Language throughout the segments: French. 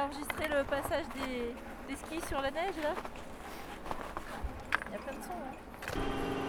enregistré le passage des skis sur la neige là. Il y a plein de sons. Hein.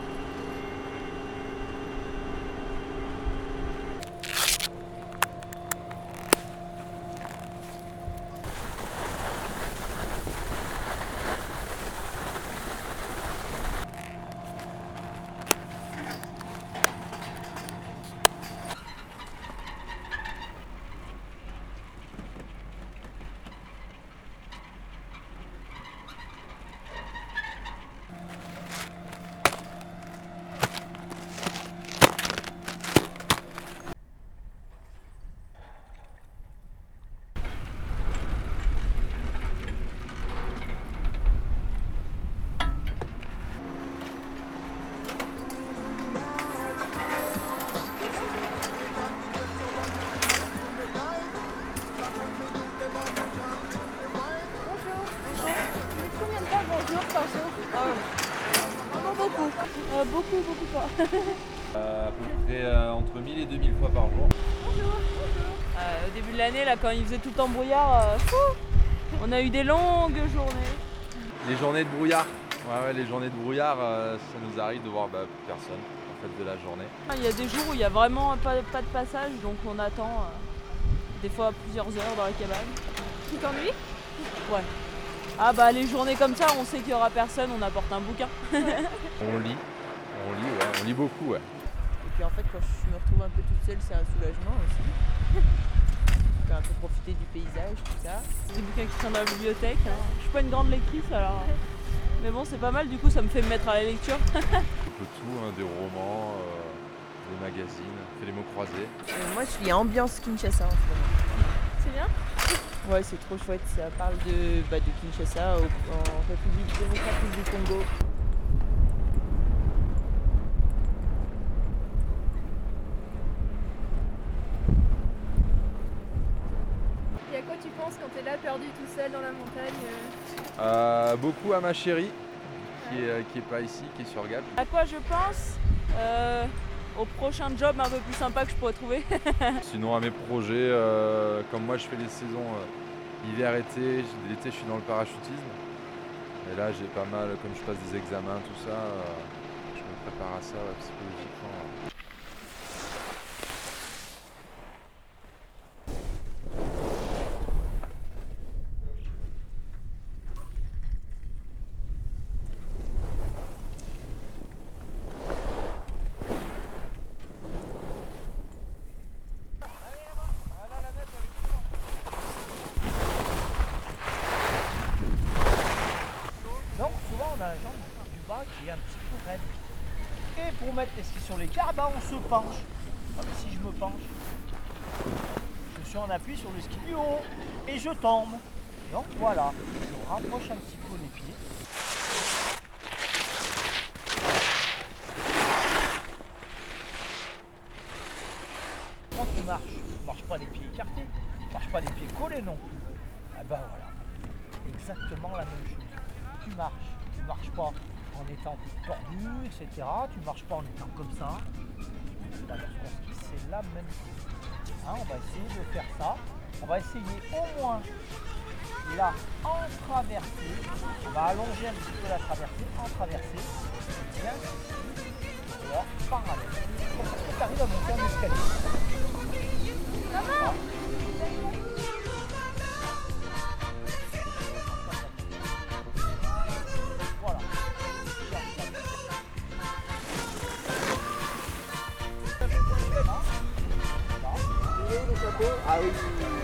Beaucoup pas. À peu près entre 1000 et 2000 fois par jour. Bonjour. Au début de l'année, là, quand il faisait tout le temps brouillard, on a eu des longues journées. Les journées de brouillard. Ouais, les journées de brouillard, ça nous arrive de voir plus personne en fait de la journée. Il y a des jours où il n'y a vraiment pas de passage, donc on attend des fois plusieurs heures dans la cabane. Tu t'ennuies? Ouais. Ah bah les journées comme ça, on sait qu'il n'y aura personne, on apporte un bouquin. On lit, on lit beaucoup, ouais. Et puis en fait, quand je me retrouve un peu toute seule, c'est un soulagement aussi. Je peux un peu profiter du paysage, tout ça. Des bouquins qui sont dans la bibliothèque. Hein. Je suis pas une grande lectrice alors. Mais bon, c'est pas mal, du coup, ça me fait me mettre à la lecture. Un peu tout, hein, des romans, des magazines, on fait les mots croisés. Moi, je suis ambiance Kinshasa en ce moment. C'est bien? Ouais, c'est trop chouette, ça parle de Kinshasa en République démocratique du Congo. Et à quoi tu penses quand t'es là perdu tout seul dans la montagne? Beaucoup à ma chérie, qui est pas ici, qui est sur Gap. À quoi je pense au prochain job un peu plus sympa que je pourrais trouver. Sinon à mes projets, comme moi je fais les saisons hiver-été, l'été je suis dans le parachutisme. Et là j'ai pas mal, comme je passe des examens, tout ça, je me prépare à ça psychologiquement. Donc souvent on a la jambe du bas qui est un petit peu raide. Et pour mettre les skis sur les cars, on se penche. Comme si je me penche. Je suis en appui sur le ski du haut et je tombe. Donc voilà, je rapproche un petit peu les pieds. Quand tu marches pas les pieds écartés, tu marches pas les pieds collés non plus. Ah ben voilà, exactement la même chose. Tu marches pas en étant tordu, etc. Tu marches pas en étant comme ça. Là, lorsqu'on skie, c'est la même chose. Hein, on va essayer de faire ça. On va essayer au moins là en traversée. On va allonger un petit peu la traversée, en traversée. Bien ici. Et là, parallèle. Comme ça, tu arrives à monter un escalier. Maman! Voilà. Ah oui.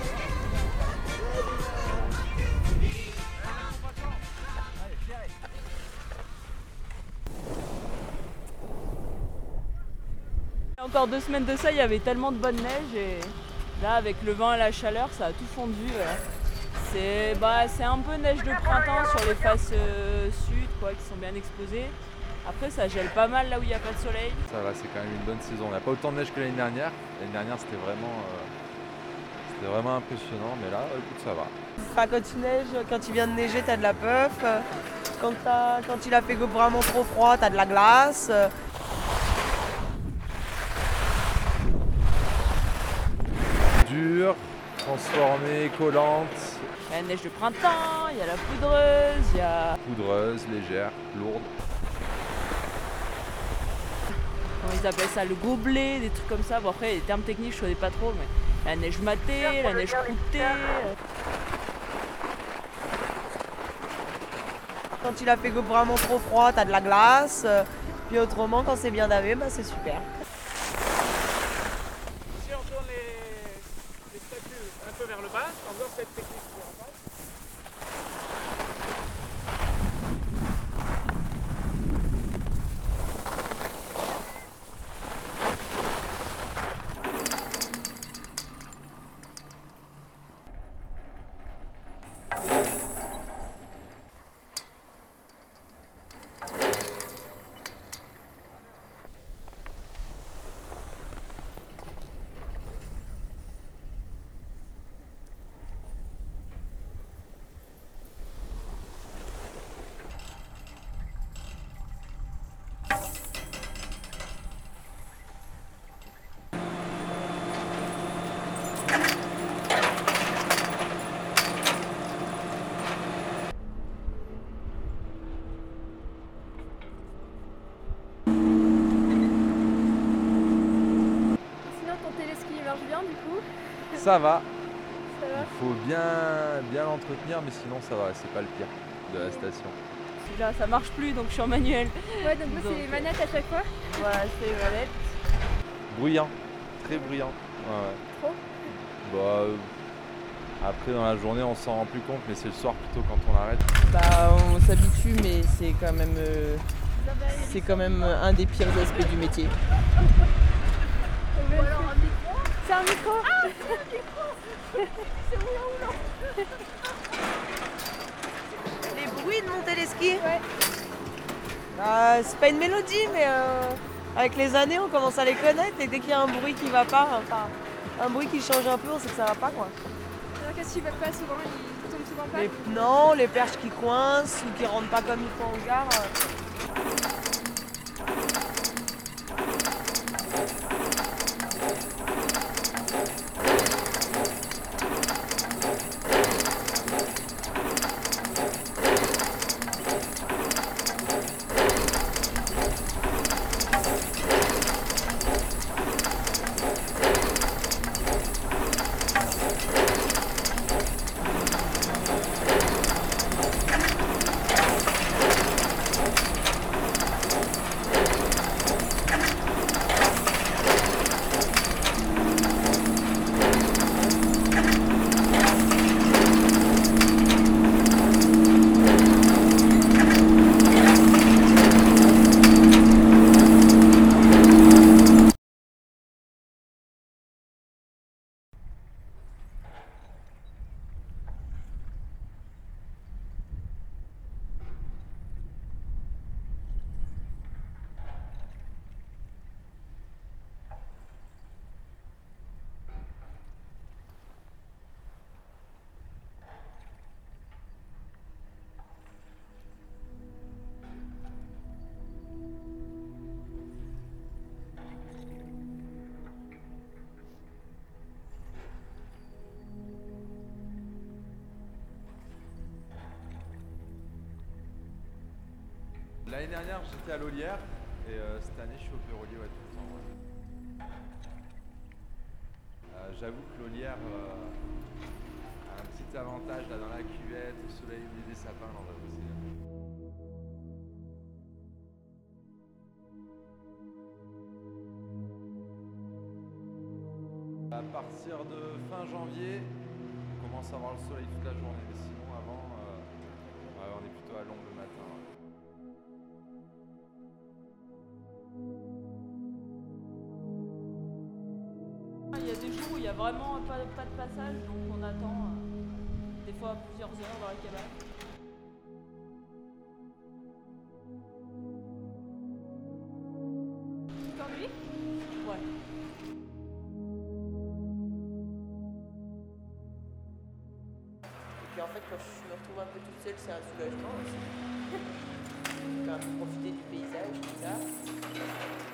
Il y a encore 2 semaines de ça, il y avait tellement de bonne neige et là, avec le vent et la chaleur, ça a tout fondu. C'est un peu neige de printemps sur les faces sud, qui sont bien exposées. Après, ça gèle pas mal là où il n'y a pas de soleil. Ça va, c'est quand même une bonne saison. On n'a pas autant de neige que l'année dernière. L'année dernière c'était vraiment impressionnant, mais là, écoute, ça va. Quand il vient de neiger, t'as de la puff. Quand il a fait vraiment trop froid, t'as de la glace. Dur, transformée, collante, Il y a la neige de printemps, il y a la poudreuse, il y a... poudreuse, légère, lourde. Comment ils appellent ça, le gobelet, des trucs comme ça. Bon après les termes techniques je connais pas trop, mais la neige matée, la neige croûtée. Quand il a fait vraiment trop froid, t'as de la glace. Puis autrement, quand c'est bien lavé, bah, c'est super. Si on tourne les statues un peu vers le bas, en faisant cette technique vers le bas. Sinon, ton téléski il marche bien du coup. Ça va, Ça va. il faut bien l'entretenir, mais sinon ça va, c'est pas le pire de la station. Là ça marche plus donc je suis en manuel. Ouais, donc là, c'est Donc, les manettes à chaque fois. Voilà, c'est les manettes. Bruyant, très bruyant. Ouais, ouais. Trop. Bah, après dans la journée on s'en rend plus compte, mais c'est le soir plutôt quand on arrête. Bah on s'habitue mais c'est quand même un des pires aspects du métier. C'est un micro. Les bruits de mon téléski. Ouais. Bah, c'est pas une mélodie, mais avec les années, on commence à les connaître. Et dès qu'il y a un bruit qui va pas, enfin, un bruit qui change un peu, on sait que ça va pas, quoi. Alors qu'est-ce qu'il va pas souvent? Il tombe souvent pas. Non, les perches qui coincent ou qui rentrent pas comme il faut en gare. L'année dernière j'étais à l'Olière et cette année je suis au Pérolier, ouais, tout le temps. Ouais. J'avoue que l'Olière a un petit avantage là dans la cuvette, au soleil, au milieu des sapins, là on va bosser. À partir de fin janvier, on commence à avoir le soleil toute la journée, mais sinon avant, ouais, on est plutôt à l'ombre le matin. Ouais. Il y a des jours où il n'y a vraiment pas de passage, donc on attend des fois plusieurs heures dans la cabane. Tu t'ennuies? Ouais. Et puis en fait, quand je me retrouve un peu toute seule, c'est un soulagement aussi. Je peux un peu profiter du paysage, tout ça.